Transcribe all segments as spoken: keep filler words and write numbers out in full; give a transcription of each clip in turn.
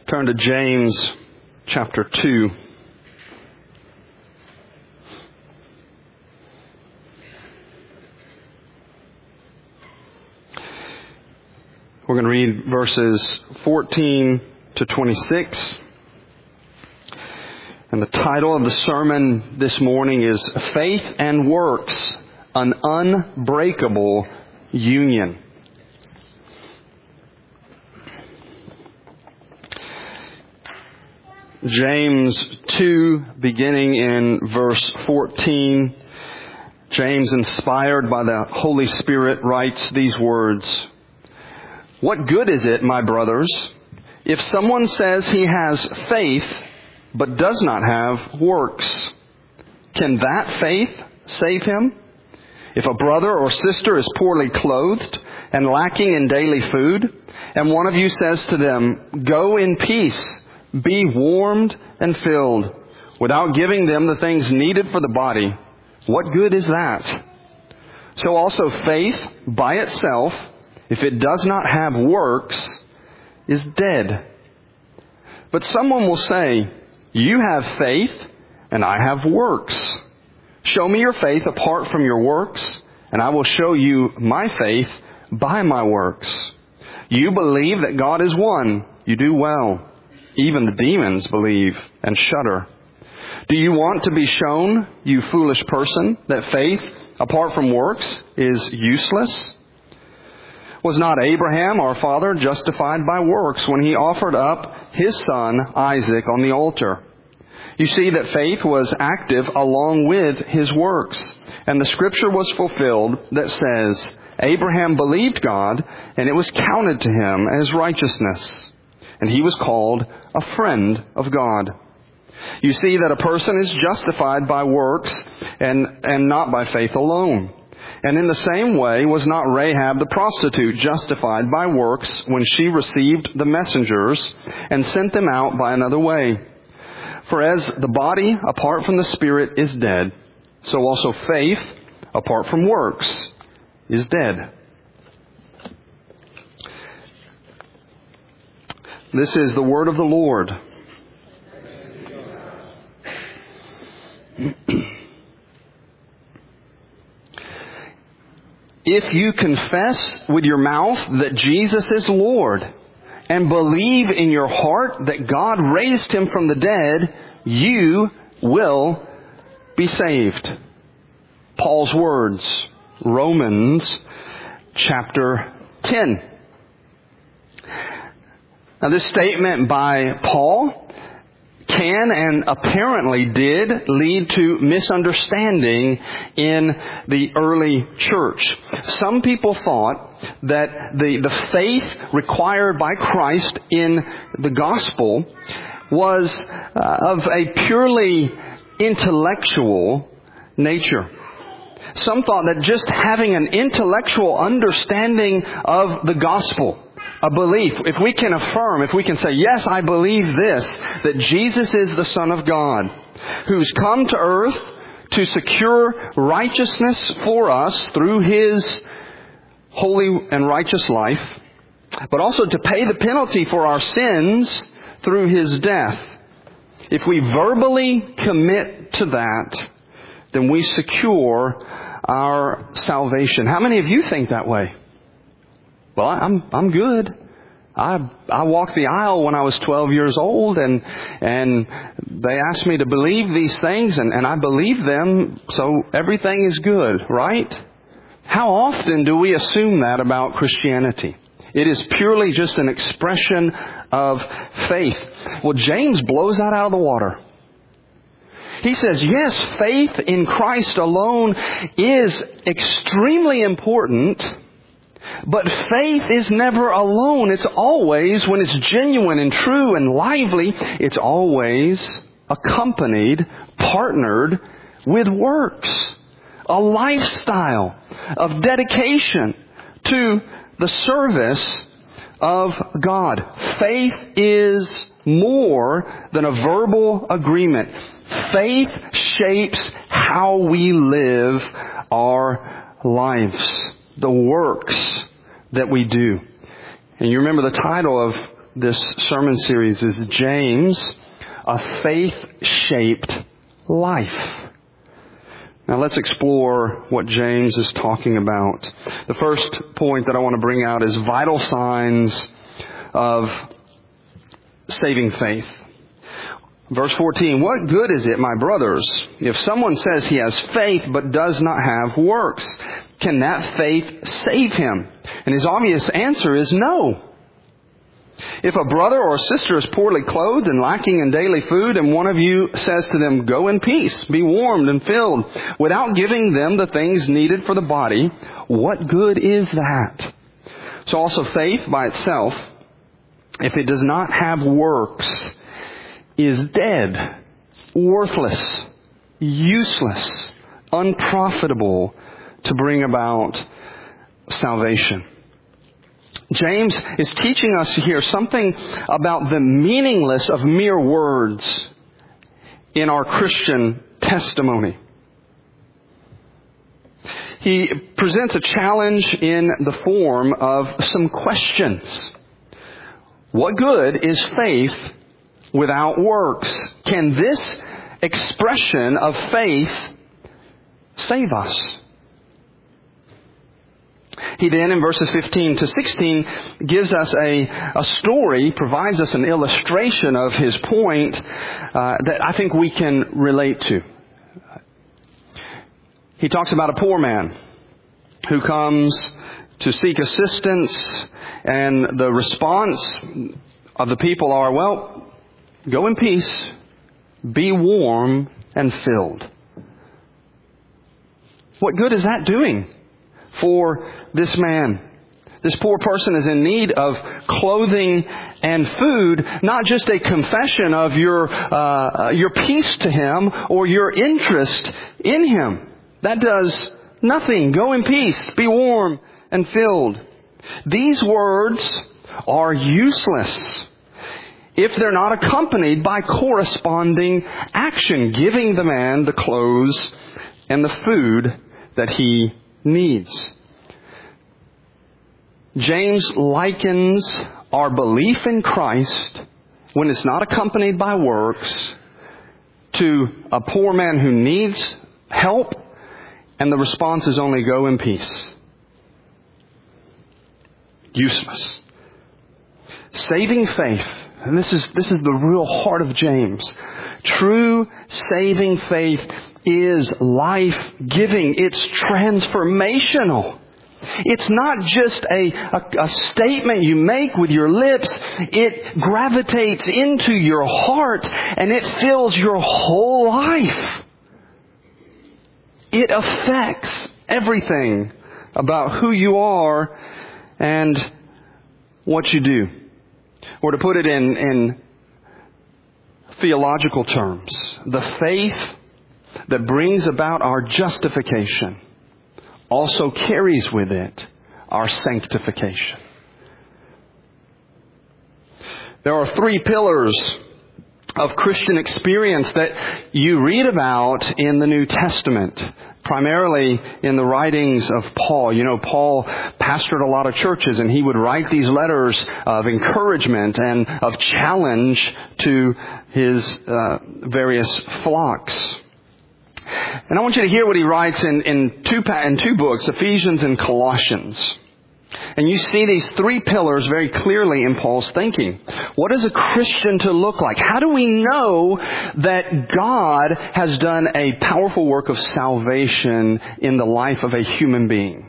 Turn to James chapter two. We're going to read verses fourteen to twenty-six. And the title of the sermon this morning is Faith and Works, an Unbreakable Union. James two, beginning in verse fourteen. James, inspired by the Holy Spirit, writes these words. What good is it, my brothers, if someone says he has faith but does not have works? Can that faith save him? If a brother or sister is poorly clothed and lacking in daily food, and one of you says to them, go in peace, be warmed and filled, without giving them the things needed for the body, what good is that? So also faith by itself, if it does not have works, is dead. But someone will say, you have faith and I have works. Show me your faith apart from your works, and I will show you my faith by my works. You believe that God is one. You do well. Even the demons believe and shudder. Do you want to be shown, you foolish person, that faith apart from works is useless? Was not Abraham, our father, justified by works when he offered up his son Isaac on the altar? You see that faith was active along with his works. And the scripture was fulfilled that says, Abraham believed God, and it was counted to him as righteousness. And he was called a friend of God. You see that a person is justified by works and, and not by faith alone. And in the same way was not Rahab the prostitute justified by works when she received the messengers and sent them out by another way. For as the body apart from the spirit is dead, so also faith apart from works is dead. This is the word of the Lord. If you confess with your mouth that Jesus is Lord and believe in your heart that God raised him from the dead, you will be saved. Paul's words, Romans chapter ten. Now this statement by Paul can and apparently did lead to misunderstanding in the early church. Some people thought that the, the faith required by Christ in the gospel was uh, of a purely intellectual nature. Some thought that just having an intellectual understanding of the gospel, a belief, if we can affirm, if we can say, yes, I believe this, that Jesus is the Son of God, who's come to earth to secure righteousness for us through His holy and righteous life, but also to pay the penalty for our sins through His death. If we verbally commit to that, then we secure our salvation. How many of you think that way? Well, I'm I'm good. I I walked the aisle when I was twelve years old, and and they asked me to believe these things, and, and I believe them, so everything is good, right? How often do we assume that about Christianity? It is purely just an expression of faith. Well, James blows that out of the water. He says, yes, faith in Christ alone is extremely important, but faith is never alone. It's always, when it's genuine and true and lively, it's always accompanied, partnered with works. A lifestyle of dedication to the service of God. Faith is more than a verbal agreement. Faith shapes how we live our lives, the works that we do. And you remember the title of this sermon series is James, a faith-shaped life. Now let's explore what James is talking about. The first point that I want to bring out is vital signs of saving faith. Verse fourteen, what good is it, my brothers, if someone says he has faith but does not have works? Can that faith save him? And his obvious answer is no. If a brother or sister is poorly clothed and lacking in daily food, and one of you says to them, go in peace, be warmed and filled, without giving them the things needed for the body, what good is that? So also faith by itself, if it does not have works, is dead, worthless, useless, unprofitable to bring about salvation. James is teaching us here something about the meaningless of mere words in our Christian testimony. He presents a challenge in the form of some questions. What good is faith without works? Can this expression of faith save us? He then, in verses fifteen to sixteen, gives us a, a story, provides us an illustration of his point uh, that I think we can relate to. He talks about a poor man who comes to seek assistance, and the response of the people are, well, go in peace, be warm and filled. What good is that doing for this man? This poor person is in need of clothing and food, not just a confession of your uh, your peace to him or your interest in him. That does nothing. Go in peace, be warm and filled. These words are useless if they're not accompanied by corresponding action, giving the man the clothes and the food that he needs. James likens our belief in Christ, when it's not accompanied by works, to a poor man who needs help, and the response is only go in peace. Useless. Saving faith, and this is this is the real heart of James. True saving faith is life-giving. It's transformational. It's not just a, a, a statement you make with your lips. It gravitates into your heart and it fills your whole life. It affects everything about who you are and what you do. Or to put it in, in theological terms, the faith that brings about our justification also carries with it our sanctification. There are three pillars of Christian experience that you read about in the New Testament, primarily in the writings of Paul. You know, Paul pastored a lot of churches, and he would write these letters of encouragement and of challenge to his uh, various flocks. And I want you to hear what he writes in, in, two, in two books, Ephesians and Colossians. And you see these three pillars very clearly in Paul's thinking. What is a Christian to look like? How do we know that God has done a powerful work of salvation in the life of a human being?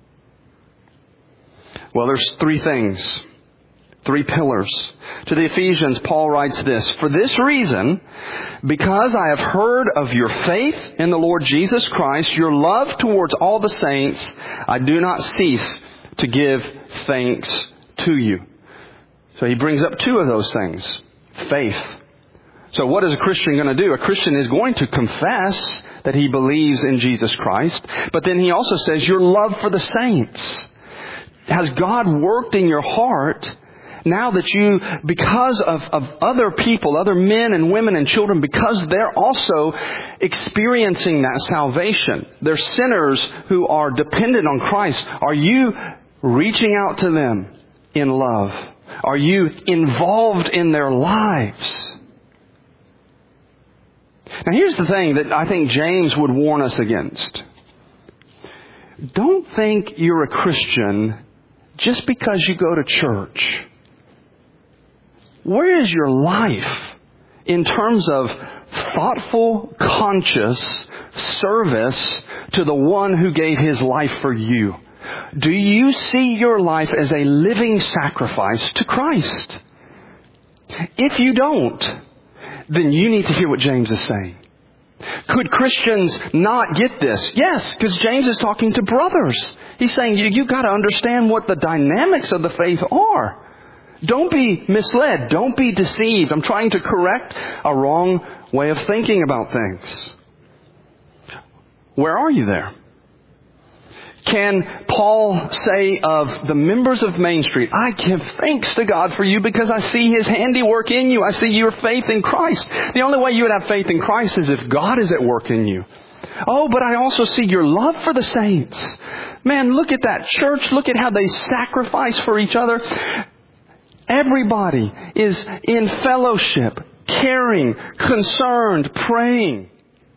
Well, there's three things. Three pillars. To the Ephesians, Paul writes this: for this reason, because I have heard of your faith in the Lord Jesus Christ, your love towards all the saints, I do not cease to give thanks to you. So he brings up two of those things. Faith. So what is a Christian going to do? A Christian is going to confess that he believes in Jesus Christ, but then he also says your love for the saints. Has God worked in your heart now that you, because of, of other people, other men and women and children, because they're also experiencing that salvation, they're sinners who are dependent on Christ, are you reaching out to them in love? Are you involved in their lives? Now here's the thing that I think James would warn us against. Don't think you're a Christian just because you go to church. Where is your life in terms of thoughtful, conscious service to the one who gave His life for you? Do you see your life as a living sacrifice to Christ? If you don't, then you need to hear what James is saying. Could Christians not get this? Yes, because James is talking to brothers. He's saying you, you've got to understand what the dynamics of the faith are. Don't be misled. Don't be deceived. I'm trying to correct a wrong way of thinking about things. Where are you there? Can Paul say of the members of Main Street, I give thanks to God for you because I see His handiwork in you. I see your faith in Christ. The only way you would have faith in Christ is if God is at work in you. Oh, but I also see your love for the saints. Man, look at that church. Look at how they sacrifice for each other. Everybody is in fellowship, caring, concerned, praying.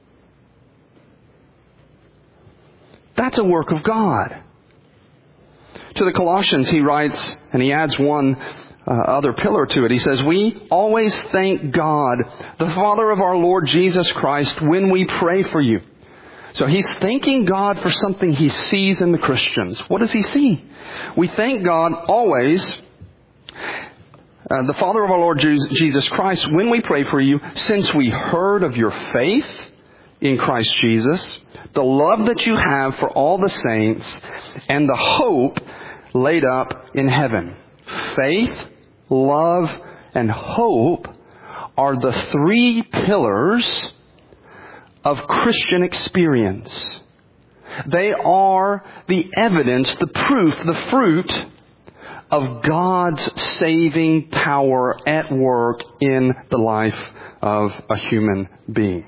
That's a work of God. To the Colossians, he writes, and he adds one uh, other pillar to it. He says, we always thank God, the Father of our Lord Jesus Christ, when we pray for you. So he's thanking God for something he sees in the Christians. What does he see? We thank God always, uh, the Father of our Lord Jesus Christ, when we pray for you, since we heard of your faith in Christ Jesus, the love that you have for all the saints, and the hope laid up in heaven. Faith, love, and hope are the three pillars of Christian experience. They are the evidence, the proof, the fruit of God's saving power at work in the life of a human being.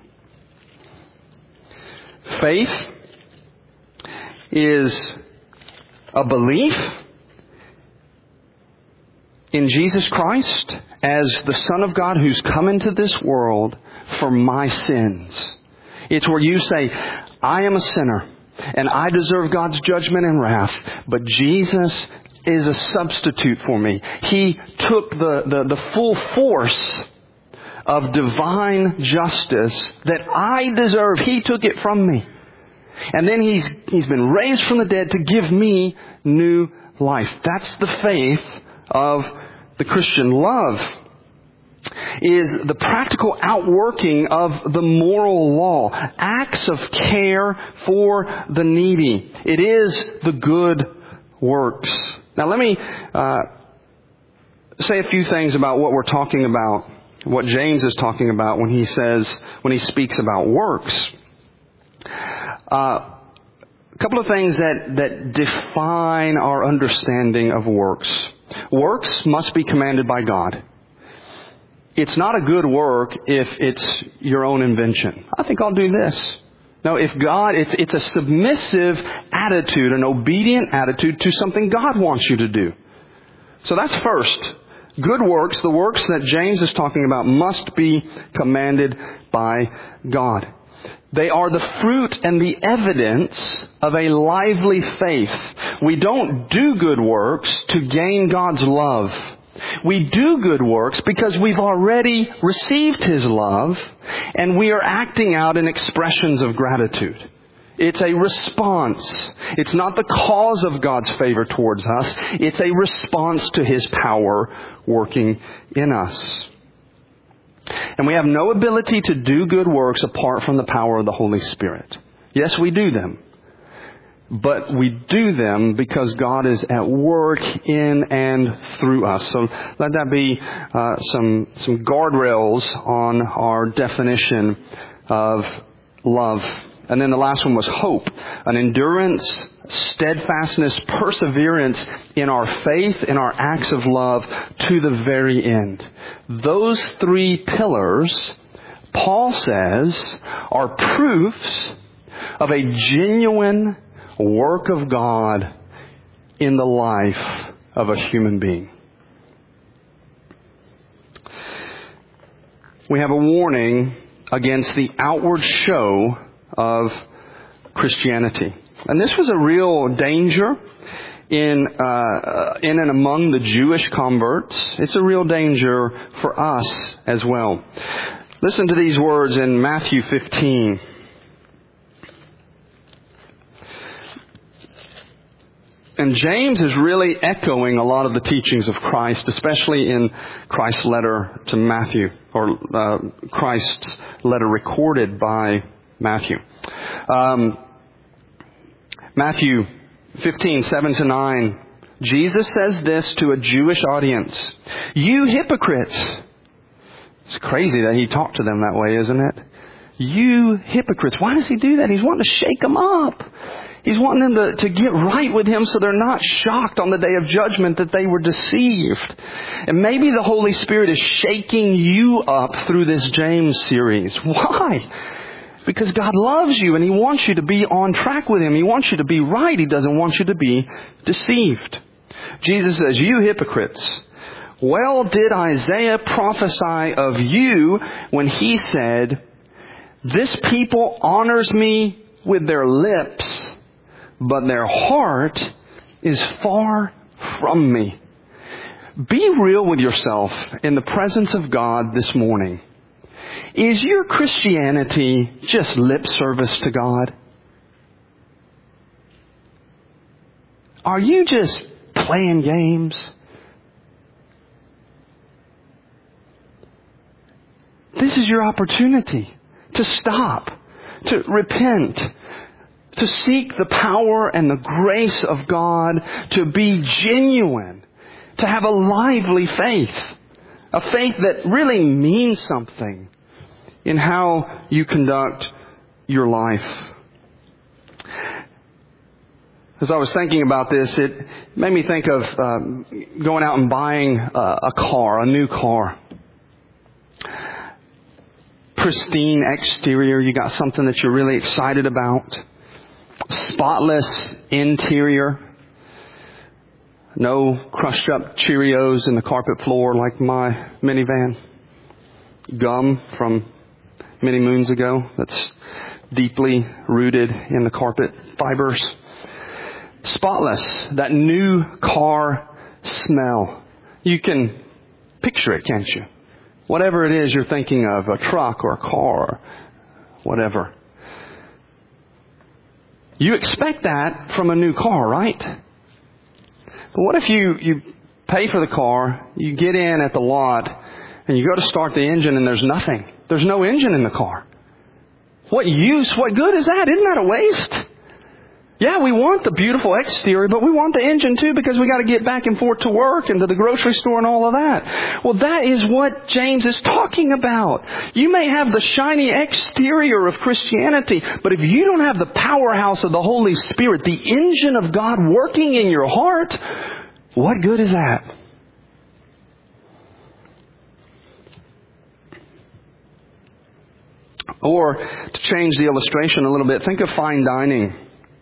Faith is a belief in Jesus Christ as the Son of God who's come into this world for my sins. It's where you say, I am a sinner and I deserve God's judgment and wrath, but Jesus is a substitute for me. He took the, the, the full force of divine justice that I deserve. He took it from me. And then he's he's been raised from the dead to give me new life. That's the faith of the Christian. Love is the practical outworking of the moral law. Acts of care for the needy. It is the good works. Now let me uh, say a few things about what we're talking about. What James is talking about when he says, when he speaks about works. Uh, a couple of things that, that define our understanding of works. Works must be commanded by God. It's not a good work if it's your own invention. I think I'll do this. No, if God, it's, it's a submissive attitude, an obedient attitude to something God wants you to do. So that's first. Good works, the works that James is talking about, must be commanded by God. They are the fruit and the evidence of a lively faith. We don't do good works to gain God's love. We do good works because we've already received His love and we are acting out in expressions of gratitude. It's a response. It's not the cause of God's favor towards us. It's a response to His power working in us. And we have no ability to do good works apart from the power of the Holy Spirit. Yes, we do them. But we do them because God is at work in and through us. So let that be uh, some, some guardrails on our definition of love. And then the last one was hope. An endurance, steadfastness, perseverance in our faith, in our acts of love to the very end. Those three pillars, Paul says, are proofs of a genuine work of God in the life of a human being. we have a warning against the outward show of Christianity. And this was a real danger in uh, in and among the Jewish converts. It's a real danger for us as well. Listen to these words in Matthew fifteen. And James is really echoing a lot of the teachings of Christ, especially in Christ's letter to Matthew, or uh, Christ's letter recorded by Matthew. Um, Matthew fifteen, seven to nine. Jesus says this to a Jewish audience. You hypocrites. It's crazy that he talked to them that way, isn't it? You hypocrites. Why does he do that? He's wanting to shake them up. He's wanting them to, to get right with him so they're not shocked on the day of judgment that they were deceived. And maybe the Holy Spirit is shaking you up through this James series. Why? Because God loves you and He wants you to be on track with Him. He wants you to be right. He doesn't want you to be deceived. Jesus says, you hypocrites. Well did Isaiah prophesy of you when he said, this people honors me with their lips, but their heart is far from me. Be real with yourself in the presence of God this morning. Is your Christianity just lip service to God? Are you just playing games? This is your opportunity to stop, to repent, to seek the power and the grace of God, to be genuine, to have a lively faith, a faith that really means something in how you conduct your life. As I was thinking about this, it made me think of um, going out and buying a, a car, a new car. Pristine exterior, you got something that you're really excited about. Spotless interior. No crushed up Cheerios in the carpet floor like my minivan. Gum from many moons ago that's deeply rooted in the carpet fibers. Spotless, that new car smell. You can picture it, can't you? Whatever it is you're thinking of, a truck or a car, whatever. You expect that from a new car, right? But what if you, you pay for the car, you get in at the lot, and you go to start the engine and there's nothing. There's no engine in the car. What use, what good is that? Isn't that a waste? Yeah, we want the beautiful exterior, but we want the engine too because we got to get back and forth to work and to the grocery store and all of that. Well, that is what James is talking about. You may have the shiny exterior of Christianity, but if you don't have the powerhouse of the Holy Spirit, the engine of God working in your heart, what good is that? Or to change the illustration a little bit, think of fine dining.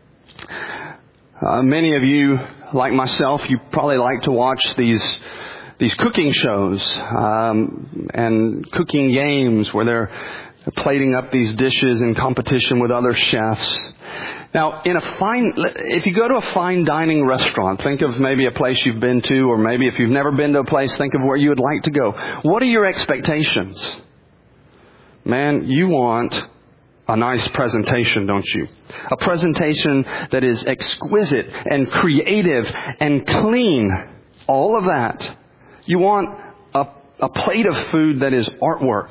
Uh, many of you, like myself, you probably like to watch these these cooking shows um, and cooking games where they're plating up these dishes in competition with other chefs. Now, in a fine, if you go to a fine dining restaurant, think of maybe a place you've been to, or maybe if you've never been to a place, think of where you would like to go. What are your expectations? Man, you want a nice presentation, don't you? A presentation that is exquisite and creative and clean. All of that. You want a, a plate of food that is artwork.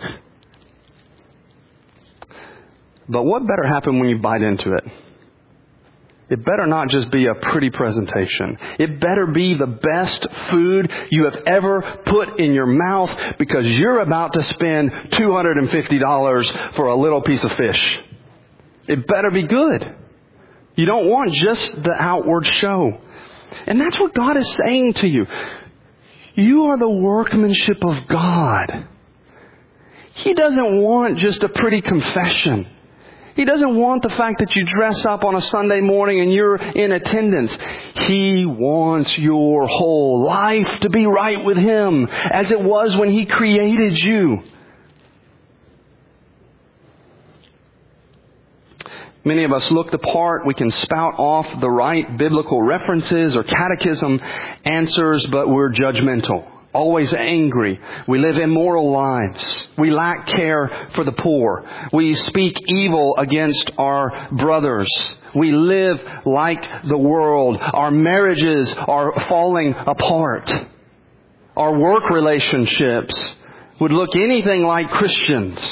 But what better happen when you bite into it? It better not just be a pretty presentation. It better be the best food you have ever put in your mouth because you're about to spend two hundred fifty dollars for a little piece of fish. It better be good. You don't want just the outward show. And that's what God is saying to you. You are the workmanship of God. He doesn't want just a pretty confession. He doesn't want the fact that you dress up on a Sunday morning and you're in attendance. He wants your whole life to be right with Him as it was when He created you. Many of us look the part. We can spout off the right biblical references or catechism answers, but we're judgmental, always angry. We live immoral lives. We lack care for the poor. We speak evil against our brothers. We live like the world. Our marriages are falling apart. Our work relationships would look anything like Christians.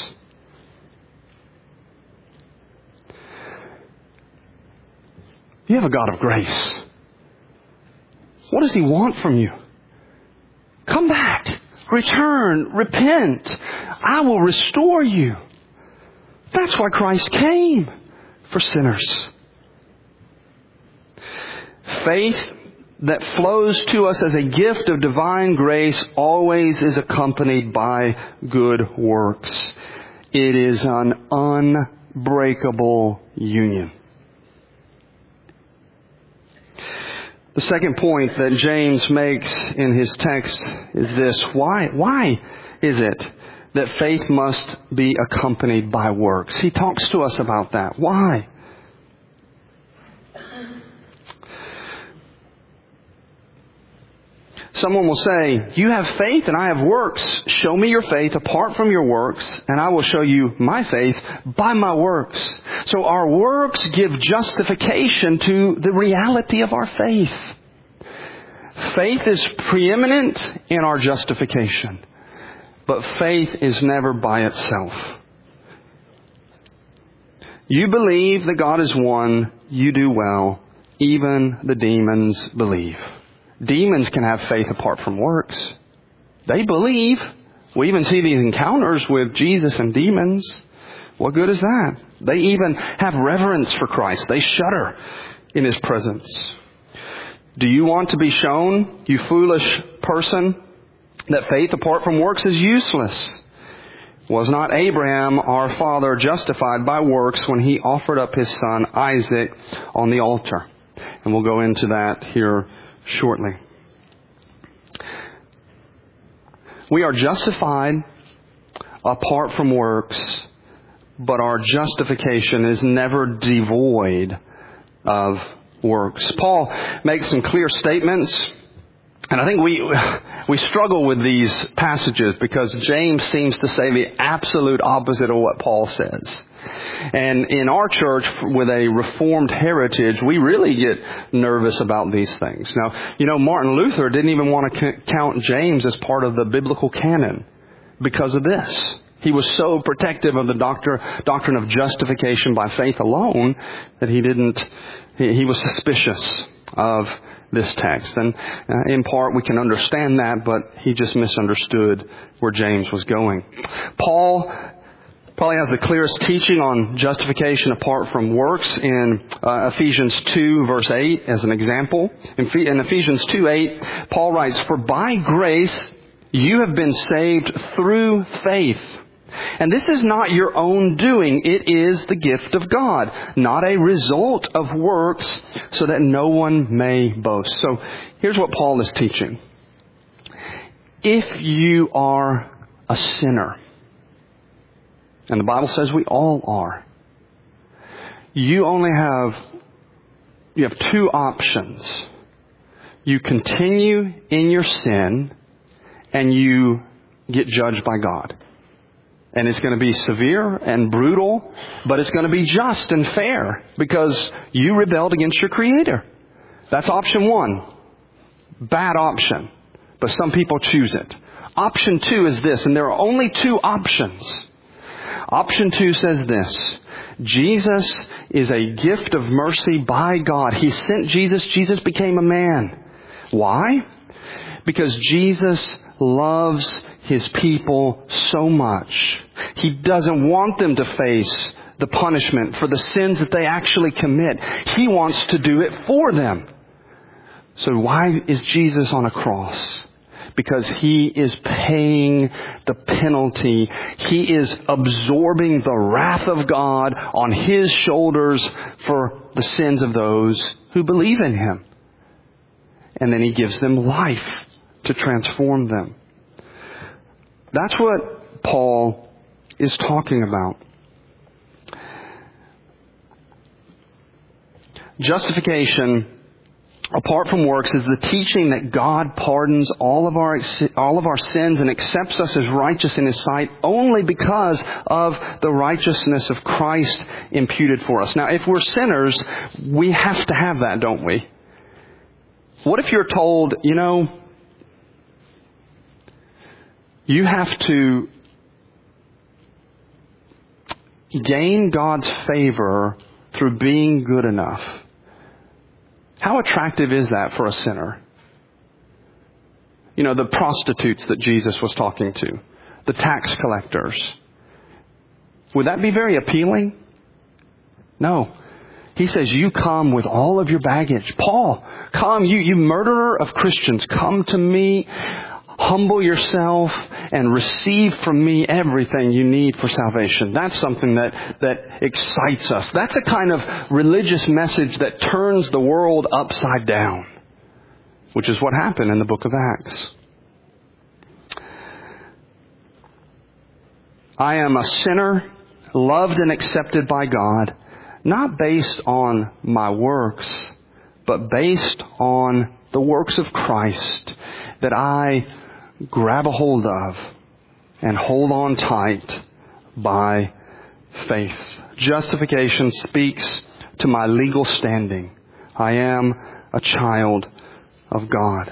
You have a God of grace. What does He want from you? Come back. Return. Repent. I will restore you. That's why Christ came, for sinners. Faith that flows to us as a gift of divine grace always is accompanied by good works. It is an unbreakable union. The second point that James makes in his text is this. Why, why is it that faith must be accompanied by works? He talks to us about that. Why? Someone will say, you have faith and I have works. Show me your faith apart from your works, and I will show you my faith by my works. So our works give justification to the reality of our faith. Faith is preeminent in our justification, but faith is never by itself. You believe that God is one, you do well. Even the demons believe. Demons can have faith apart from works. They believe. We even see these encounters with Jesus and demons. What good is that? They even have reverence for Christ. They shudder in His presence. Do you want to be shown, you foolish person, that faith apart from works is useless? Was not Abraham, our father, justified by works when he offered up his son Isaac on the altar? And we'll go into that here shortly. We are justified apart from works, but our justification is never devoid of works. Paul makes some clear statements, and I think we we struggle with these passages because James seems to say the absolute opposite of what Paul says. And in our church, with a Reformed heritage, we really get nervous about these things. Now, you know, Martin Luther didn't even want to c- count James as part of the biblical canon because of this. He was so protective of the doctor, doctrine of justification by faith alone that he didn't, he, he was suspicious of this text. And uh, in part we can understand that, but he just misunderstood where James was going. Paul probably has the clearest teaching on justification apart from works in uh, Ephesians two verse eight as an example. In, in Ephesians two eight, Paul writes, "For by grace you have been saved through faith. And this is not your own doing. It is the gift of God, not a result of works, so that no one may boast." So here's what Paul is teaching. If you are a sinner, and the Bible says we all are, you only have, you have two options. You continue in your sin and you get judged by God. And it's going to be severe and brutal, but it's going to be just and fair because you rebelled against your Creator. That's option one. Bad option. But some people choose it. Option two is this, and there are only two options. Option two says this: Jesus is a gift of mercy by God. He sent Jesus. Jesus became a man. Why? Because Jesus loves His people so much. He doesn't want them to face the punishment for the sins that they actually commit. He wants to do it for them. So why is Jesus on a cross? Because He is paying the penalty. He is absorbing the wrath of God on His shoulders for the sins of those who believe in Him. And then He gives them life to transform them. That's what Paul is talking about. justification apart from works is the teaching that God pardons all of our all of our sins and accepts us as righteous in His sight only because of the righteousness of Christ imputed for us. Now, if we're sinners, we have to have that, don't we? What if you're told, you know, you have to gain God's favor through being good enough? How attractive is that for a sinner? You know, the prostitutes that Jesus was talking to, the tax collectors. Would that be very appealing? No. He says, you come with all of your baggage. Paul, come, you, you murderer of Christians, come to me, humble yourself, and receive from me everything you need for salvation. That's something that, that excites us. That's a kind of religious message that turns the world upside down, which is what happened in the book of Acts. I am a sinner, loved and accepted by God, not based on my works, but based on the works of Christ that I grab a hold of and hold on tight by faith. Justification speaks to my legal standing. I am a child of God.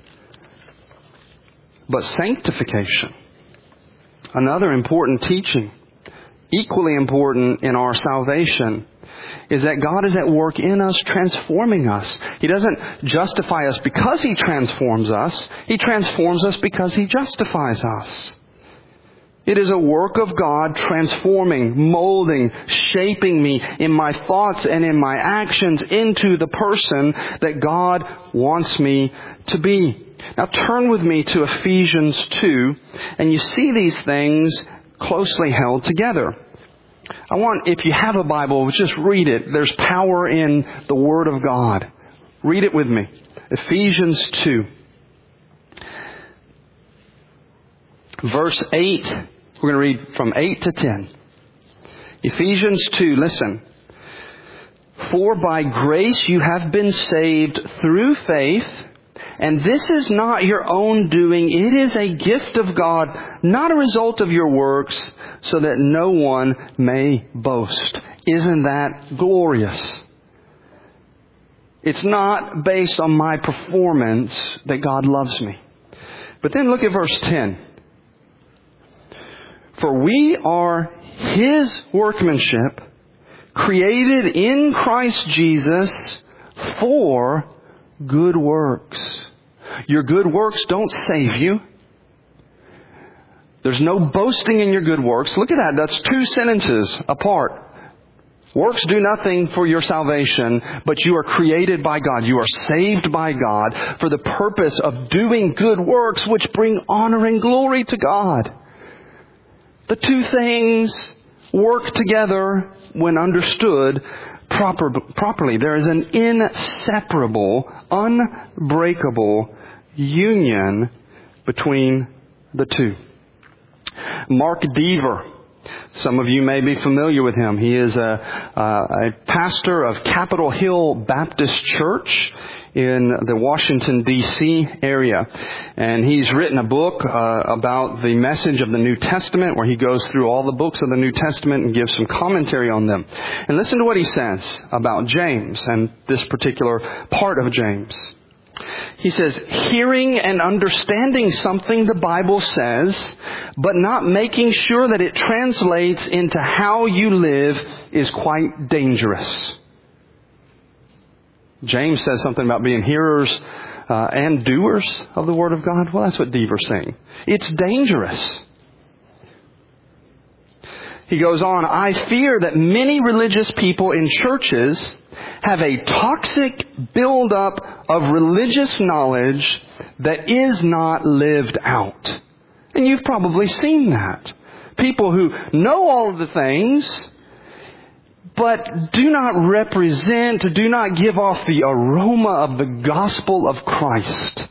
But sanctification, another important teaching, equally important in our salvation, is that God is at work in us, transforming us. He doesn't justify us because He transforms us. He transforms us because He justifies us. It is a work of God transforming, molding, shaping me in my thoughts and in my actions into the person that God wants me to be. Now turn with me to Ephesians two, and you see these things closely held together. I want, if you have a Bible, just read it. There's power in the Word of God. Read it with me. Ephesians two. Verse eight. We're going to read from eight to ten. Ephesians two, listen. For by grace you have been saved through faith, and this is not your own doing. It is a gift of God, not a result of your works, so that no one may boast. Isn't that glorious? It's not based on my performance that God loves me. But then look at verse ten. For we are His workmanship, created in Christ Jesus for good works. Your good works don't save you. There's no boasting in your good works. Look at that. That's two sentences apart. Works do nothing for your salvation, but you are created by God. You are saved by God for the purpose of doing good works which bring honor and glory to God. The two things work together when understood proper, properly. There is an inseparable, unbreakable union between the two. Mark Dever. Some of you may be familiar with him. He is a, a, a pastor of Capitol Hill Baptist Church in the Washington, D C area. And he's written a book uh, about the message of the New Testament, where he goes through all the books of the New Testament and gives some commentary on them. And listen to what he says about James and this particular part of James. He says, hearing and understanding something the Bible says, but not making sure that it translates into how you live is quite dangerous. James says something about being hearers uh, and doers of the Word of God. Well, that's what Dever's saying. It's dangerous. He goes on, I fear that many religious people in churches have a toxic buildup of religious knowledge that is not lived out. And you've probably seen that. People who know all of the things, but do not represent, do not give off the aroma of the gospel of Christ.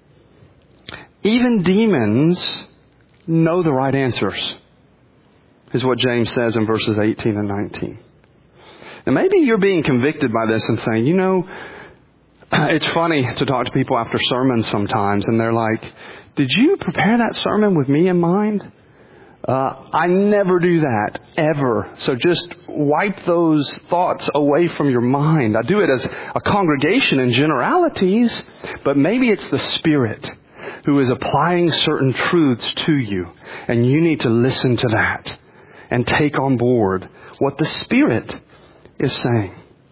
Even demons know the right answers. is what James says in verses eighteen and nineteen. Now maybe you're being convicted by this and saying, you know, it's funny to talk to people after sermons sometimes, and they're like, did you prepare that sermon with me in mind? Uh, I never do that, ever. So just wipe those thoughts away from your mind. I do it as a congregation in generalities, but maybe it's the Spirit who is applying certain truths to you, and you need to listen to that and take on board what the Spirit is saying.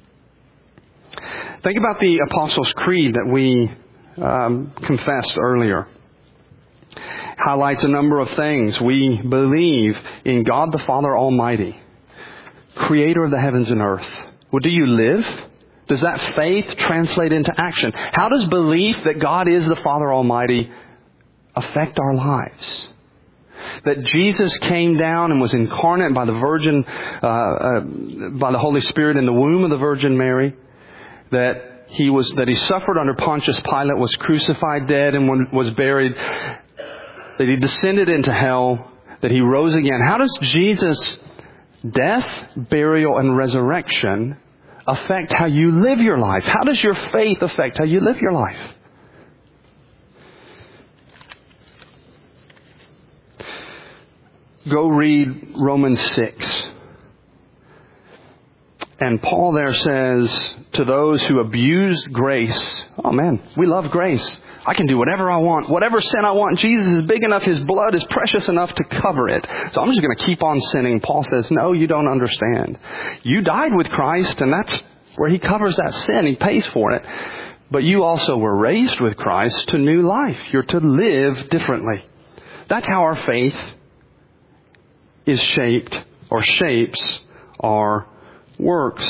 Think about the Apostles' Creed that we um, confessed earlier. Highlights a number of things. We believe in God the Father Almighty, Creator of the heavens and earth. Well, do you live? Does that faith translate into action? How does belief that God is the Father Almighty affect our lives? That Jesus came down and was incarnate by the Virgin, uh, uh, by the Holy Spirit in the womb of the Virgin Mary. That he was, that he suffered under Pontius Pilate, was crucified, dead, and was buried. That he descended into hell, that he rose again. How does Jesus' death, burial, and resurrection affect how you live your life? How does your faith affect how you live your life? Go read Romans six. And Paul there says to those who abuse grace, oh man, we love grace. I can do whatever I want. Whatever sin I want. Jesus is big enough. His blood is precious enough to cover it. So I'm just going to keep on sinning. Paul says, no, you don't understand. You died with Christ, and that's where He covers that sin. He pays for it. But you also were raised with Christ to new life. You're to live differently. That's how our faith is shaped or shapes our works.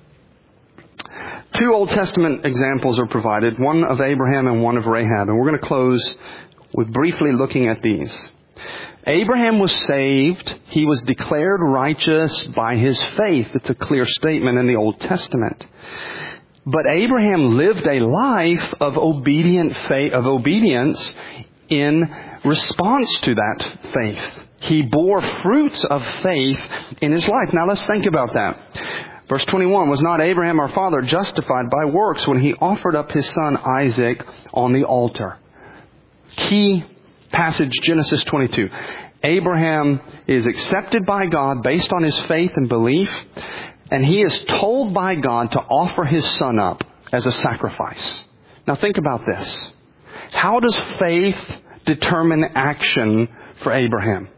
Two Old Testament examples are provided, one of Abraham and one of Rahab. And we're going to close with briefly looking at these. Abraham was saved. He was declared righteous by his faith. It's a clear statement in the Old Testament. But Abraham lived a life of obedient faith, of obedience in response to that faith. He bore fruits of faith in his life. Now let's think about that. Verse twenty-one, was not Abraham our father justified by works when he offered up his son Isaac on the altar? Key passage, Genesis twenty-two. Abraham is accepted by God based on his faith and belief, and he is told by God to offer his son up as a sacrifice. Now think about this. How does faith determine action for Abraham?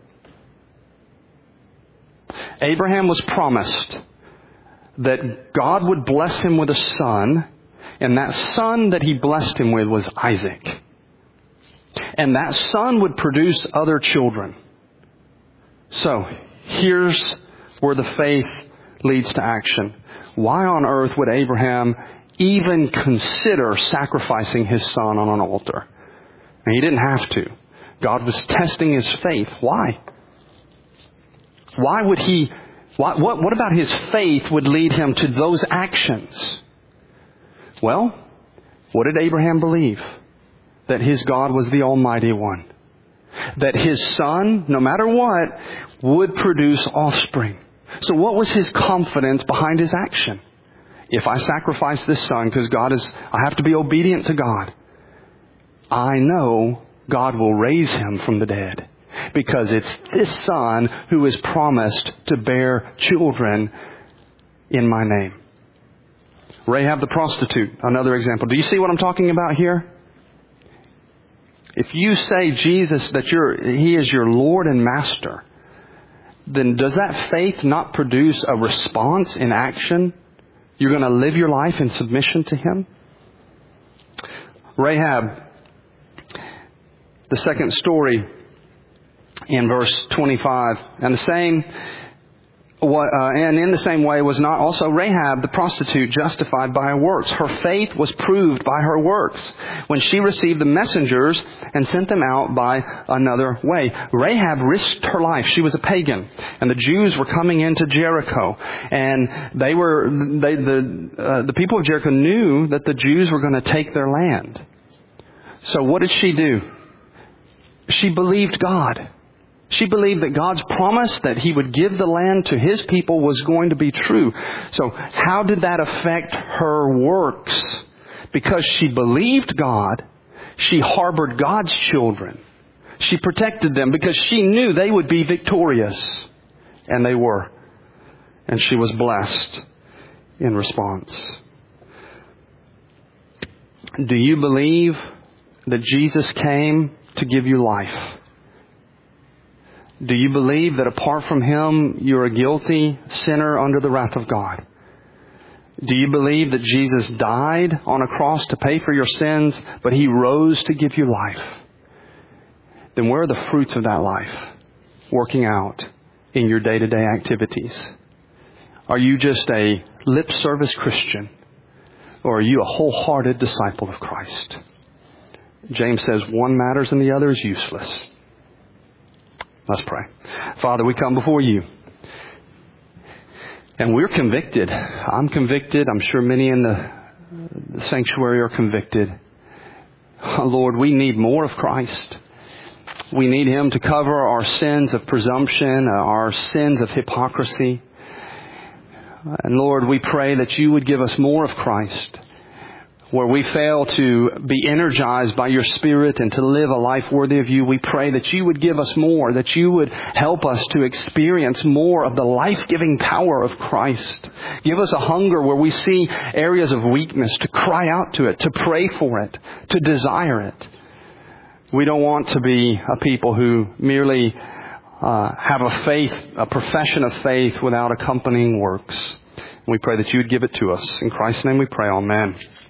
Abraham was promised that God would bless him with a son, and that son that He blessed him with was Isaac. And that son would produce other children. So, here's where the faith leads to action. Why on earth would Abraham even consider sacrificing his son on an altar? And he didn't have to. God was testing his faith. Why? Why would he... What, what, what about his faith would lead him to those actions? Well, what did Abraham believe? That his God was the Almighty One. That his son, no matter what, would produce offspring. So what was his confidence behind his action? If I sacrifice this son because God is, I have to be obedient to God, I know God will raise him from the dead. Because it's this son who is promised to bear children in my name. Rahab the prostitute, another example. Do you see what I'm talking about here? If you say Jesus, that you're, He is your Lord and Master, then does that faith not produce a response in action? You're going to live your life in submission to Him? Rahab, the second story, in verse twenty-five, and the same, uh, and in the same way was not also Rahab the prostitute justified by her works. Her faith was proved by her works when she received the messengers and sent them out by another way. Rahab risked her life. She was a pagan, and the Jews were coming into Jericho, and they were they, the uh, the people of Jericho knew that the Jews were going to take their land. So what did she do? She believed God. She believed that God's promise that He would give the land to His people was going to be true. So how did that affect her works? Because she believed God, she harbored God's children. She protected them because she knew they would be victorious. And they were. And she was blessed in response. Do you believe that Jesus came to give you life? Do you believe that apart from Him, you're a guilty sinner under the wrath of God? Do you believe that Jesus died on a cross to pay for your sins, but He rose to give you life? Then where are the fruits of that life working out in your day-to-day activities? Are you just a lip service Christian, or are you a wholehearted disciple of Christ? James says one matters and the other is useless. Let's pray. Father, we come before You. And we're convicted. I'm convicted. I'm sure many in the, the sanctuary are convicted. Oh, Lord, we need more of Christ. We need Him to cover our sins of presumption, our sins of hypocrisy. And Lord, we pray that You would give us more of Christ. Where we fail to be energized by Your Spirit and to live a life worthy of You, we pray that You would give us more, that You would help us to experience more of the life-giving power of Christ. Give us a hunger where we see areas of weakness to cry out to it, to pray for it, to desire it. We don't want to be a people who merely uh, have a faith, a profession of faith without accompanying works. We pray that You would give it to us. In Christ's name we pray, amen.